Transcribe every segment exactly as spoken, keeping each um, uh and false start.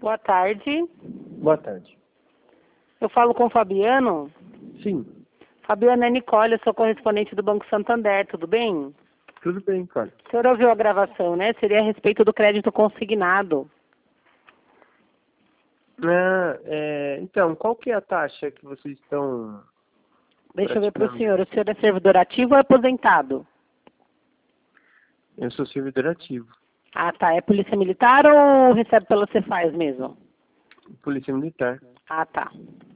Boa tarde. Boa tarde. Eu falo com o Fabiano. Sim, Fabiano, é Nicole, eu sou correspondente do Banco Santander, tudo bem? tudo bem, cara. O senhor ouviu a gravação, né? Seria a respeito do crédito consignado. Ah, é, então, qual que é a taxa que vocês estão Deixa eu ver para o praticando? senhor. O senhor é servidor ativo ou é aposentado? Eu sou servidor ativo, Ah, tá. É polícia militar ou recebe pela Cefaz mesmo? polícia militar. Ah, tá.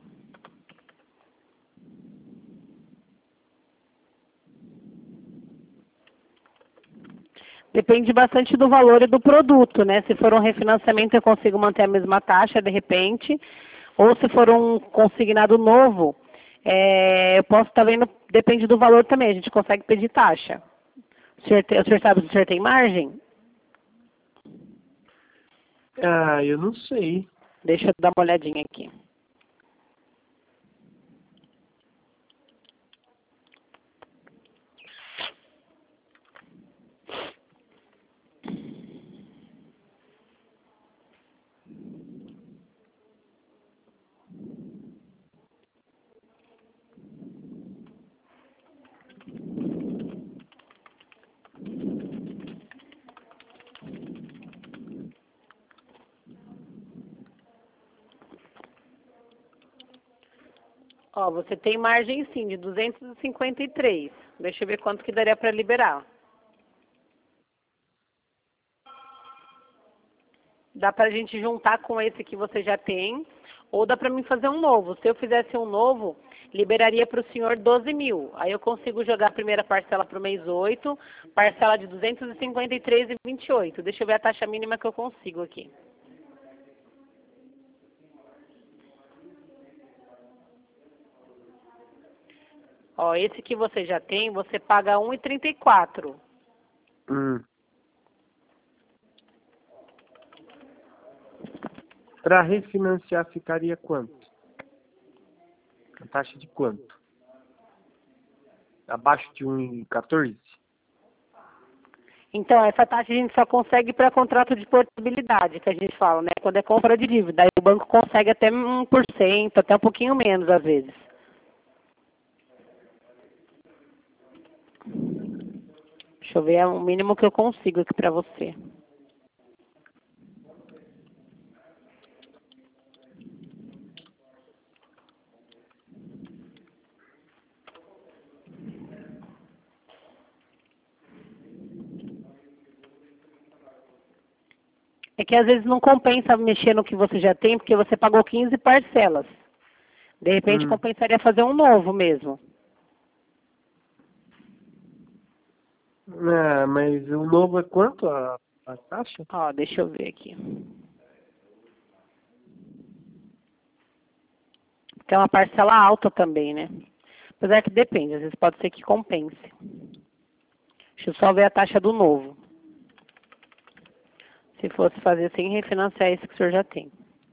Depende bastante do valor e do produto, né? Se for um refinanciamento, eu consigo manter a mesma taxa, de repente. Ou se for um consignado novo, é, eu posso estar vendo, depende do valor também, a gente consegue pedir taxa. O senhor, te- o senhor sabe se o senhor tem margem? Ah, eu não sei. Deixa eu dar uma olhadinha aqui. Ó, você tem margem sim, de duzentos e cinquenta e três. Deixa eu ver quanto que daria para liberar. Dá para a gente juntar com esse que você já tem, ou dá para mim fazer um novo. Se eu fizesse um novo, liberaria para o senhor doze mil. Aí eu consigo jogar a primeira parcela para o mês oito, parcela de duzentos e cinquenta e três e vinte e oito. Deixa eu ver a taxa mínima que eu consigo aqui. Ó, esse que você já tem, você paga um e trinta e quatro. Hum. Para refinanciar ficaria quanto? A taxa de quanto? Abaixo de um e quatorze? Então, essa taxa a gente só consegue para contrato de portabilidade, que a gente fala, né? Quando é compra de dívida. Aí o banco consegue até um por cento, até um pouquinho menos às vezes. Deixa eu ver, é o mínimo que eu consigo aqui para você. É que às vezes não compensa mexer no que você já tem, porque você pagou quinze parcelas. De repente Hum. compensaria fazer um novo mesmo. Ah, mas o novo é quanto a, a taxa? Ó, deixa eu ver aqui. Tem uma parcela alta também, né? Apesar que depende, às vezes pode ser que compense. Deixa eu só ver a taxa do novo. Se fosse fazer sem refinanciar esse que o senhor já tem.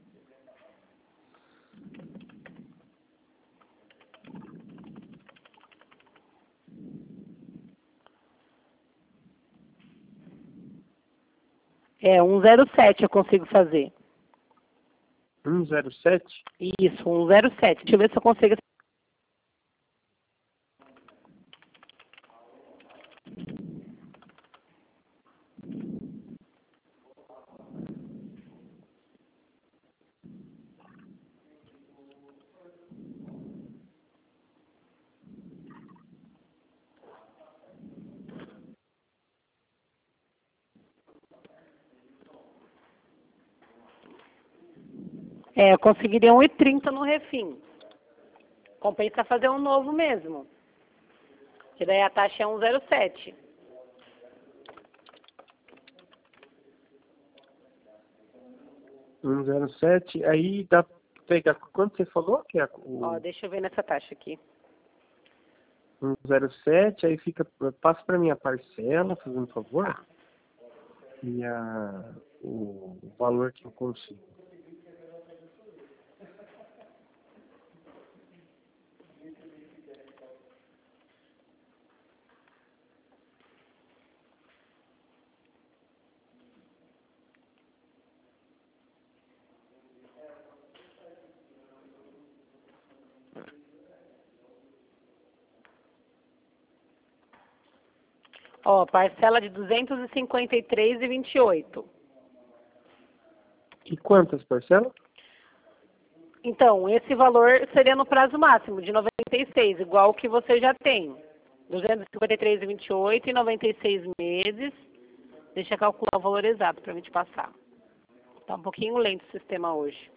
É, um zero sete eu consigo fazer. um zero sete? Isso, um zero sete. Deixa eu ver se eu consigo. É, eu conseguiria um e trinta no refim. Compensa fazer um novo mesmo. Que daí a taxa é um zero sete. um zero sete, aí dá pra pegar. Quanto você falou que é Ó, o deixa eu ver nessa taxa aqui. um zero sete, aí fica. Passa para mim a parcela, fazendo um favor, Tá. e a, o, o valor que eu consigo. Ó, parcela de duzentos e cinquenta e três reais e vinte e oito centavos. E quantas parcelas? Então, esse valor seria no prazo máximo, de noventa e seis, igual o que você já tem. duzentos e cinquenta e três reais e vinte e oito centavos e noventa e seis meses. Deixa eu calcular o valor exato para a gente passar. Tá um pouquinho lento o sistema hoje.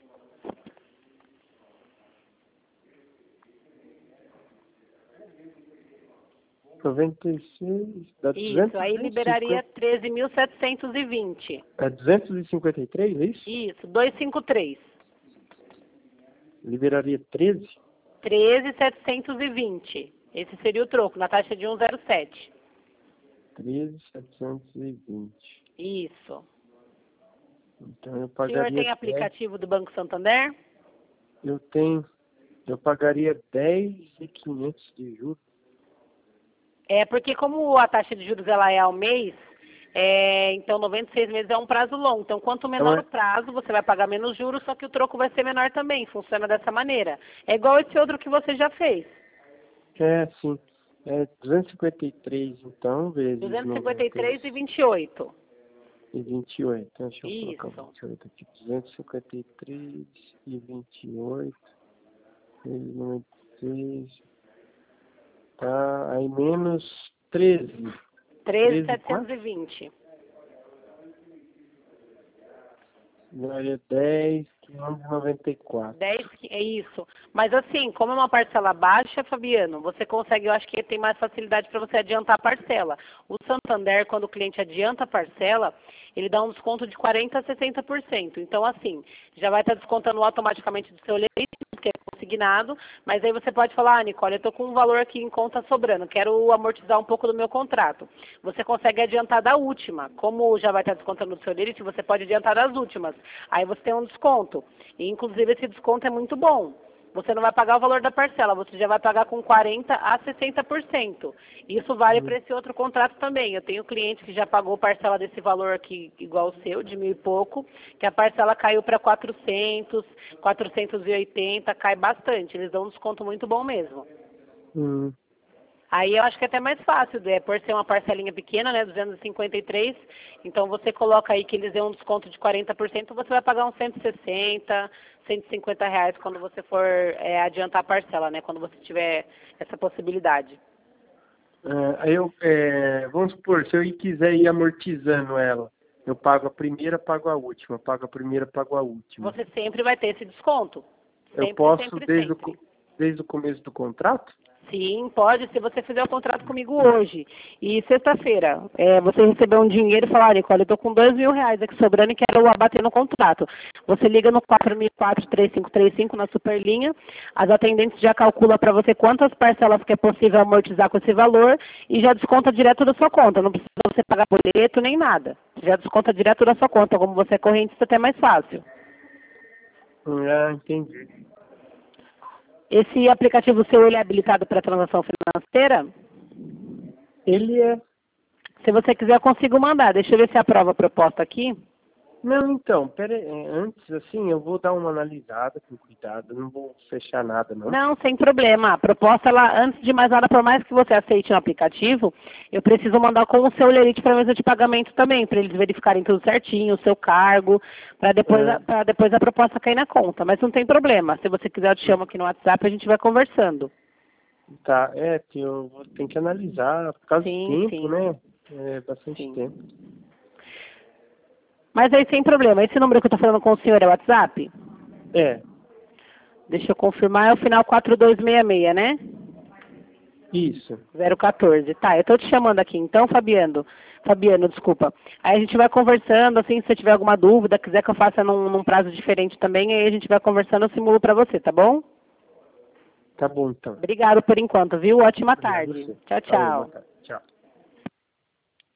noventa e seis, dá Isso, aí liberaria treze mil setecentos e vinte. É duzentos e cinquenta e três, é isso? Isso, duzentos e cinquenta e três. Liberaria treze? treze mil setecentos e vinte. Esse seria o troco, na taxa de cento e sete. treze mil setecentos e vinte. Isso. Então eu O pagaria... senhor tem aplicativo do Banco Santander? Eu tenho. Eu pagaria dez mil e quinhentos de juros. É, porque como a taxa de juros ela é ao mês, é, então noventa e seis meses é um prazo longo. Então, quanto menor Então, é... o prazo, você vai pagar menos juros, só que o troco vai ser menor também. Funciona dessa maneira. É igual esse outro que você já fez. É, sim. É duzentos e cinquenta e três, então, vezes duzentos e cinquenta e três reais e vinte e oito. E vinte e oito. Então, deixa eu Isso. colocar vinte e oito aqui. duzentos e cinquenta e três e vinte e oito. Vezes noventa e seis. Tá, aí menos treze. treze mil setecentos e vinte. Daria dez mil quinhentos e noventa e quatro. dez, é isso. Mas assim, como é uma parcela baixa, Fabiano, você consegue, eu acho que tem mais facilidade para você adiantar a parcela. O Santander, quando o cliente adianta a parcela, ele dá um desconto de quarenta por cento a sessenta por cento. Então, assim, já vai estar descontando automaticamente do seu leite, que é consignado, mas aí você pode falar, ah, Nicole, eu estou com um valor aqui em conta sobrando, quero amortizar um pouco do meu contrato. Você consegue adiantar da última. Como já vai estar descontando do seu leite, você pode adiantar das últimas. Aí você tem um desconto. E, inclusive, esse desconto é muito bom. Você não vai pagar o valor da parcela, você já vai pagar com quarenta por cento a sessenta por cento. Isso vale para esse outro contrato também. Eu tenho cliente que já pagou parcela desse valor aqui, igual o seu, de mil e pouco, que a parcela caiu para quatrocentos, quatrocentos e oitenta, cai bastante. Eles dão um desconto muito bom mesmo. Hum. Aí eu acho que é até mais fácil, é, por ser uma parcelinha pequena, né, duzentos e cinquenta e três, então você coloca aí que eles dão um desconto de quarenta por cento, você vai pagar uns cento e sessenta, cento e cinquenta reais quando você for é, adiantar a parcela, né, quando você tiver essa possibilidade. É, aí eu, é, vamos supor, se eu quiser ir amortizando ela, eu pago a primeira, pago a última, pago a primeira, pago a última. Você sempre vai ter esse desconto. Sempre, eu posso sempre, desde, sempre. O, desde o começo do contrato? Sim, pode, se você fizer o contrato comigo hoje. E sexta-feira, é, você receber um dinheiro e falar, Nicole, eu estou com dois mil reais aqui sobrando e quero abater no contrato. Você liga no quatro mil e quatro, três cinco três cinco na Superlinha, as atendentes já calculam para você quantas parcelas que é possível amortizar com esse valor e já desconta direto da sua conta. Não precisa você pagar boleto nem nada. Já desconta direto da sua conta. Como você é correntista, até mais fácil. Ah, entendi. Esse aplicativo seu, ele é habilitado para transação financeira? Ele é. Se você quiser, eu consigo mandar. Deixa eu ver se aprova a proposta aqui. Não, então, pera aí, antes, assim, eu vou dar uma analisada com cuidado, não vou fechar nada, não. Não, sem problema. A proposta, ela, antes de mais nada, por mais que você aceite um aplicativo, eu preciso mandar com o seu lerite para a mesa de pagamento também, para eles verificarem tudo certinho, o seu cargo, para depois, É. para depois a proposta cair na conta. Mas não tem problema. Se você quiser, eu te chamo aqui no WhatsApp, a gente vai conversando. Tá, é, que eu vou ter que analisar, por causa Sim, do tempo, sim. né? É bastante Sim. tempo. Mas aí, sem problema. Esse número que eu estou falando com o senhor é o WhatsApp? É, Deixa eu confirmar, é o final quatro dois seis seis, né? isso. zero um quatro. Tá, eu estou te chamando aqui então, Fabiano. Fabiano, desculpa. Aí a gente vai conversando, assim, se você tiver alguma dúvida, quiser que eu faça num, num prazo diferente também, aí a gente vai conversando, eu simulo para você, tá bom? Tá bom, então. Obrigado por enquanto, viu? Ótima Obrigado a tarde. você. Tchau, Valeu, boa tchau. tarde.